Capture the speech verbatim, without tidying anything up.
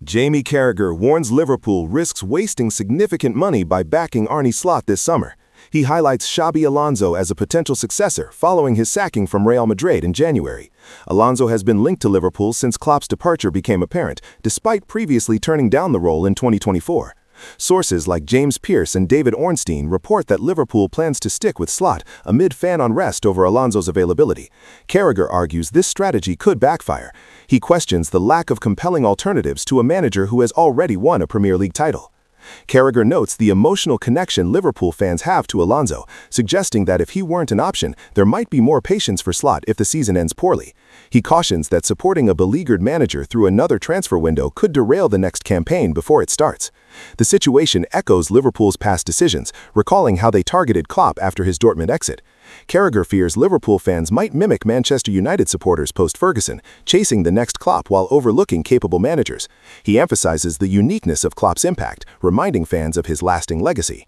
Jamie Carragher warns Liverpool risks wasting significant money by backing Arne Slot this summer. He highlights Xabi Alonso as a potential successor following his sacking from Real Madrid in January. Alonso has been linked to Liverpool since Klopp's departure became apparent, despite previously turning down the role in twenty twenty-four. Sources like James Pearce and David Ornstein report that Liverpool plans to stick with Slot amid fan unrest over Alonso's availability. Carragher argues this strategy could backfire. He questions the lack of compelling alternatives to a manager who has already won a Premier League title. Carragher notes the emotional connection Liverpool fans have to Alonso, suggesting that if he weren't an option, there might be more patience for Slot if the season ends poorly. He cautions that supporting a beleaguered manager through another transfer window could derail the next campaign before it starts. The situation echoes Liverpool's past decisions, recalling how they targeted Klopp after his Dortmund exit. Carragher fears Liverpool fans might mimic Manchester United supporters post-Ferguson, chasing the next Klopp while overlooking capable managers. He emphasizes the uniqueness of Klopp's impact, reminding fans of his lasting legacy.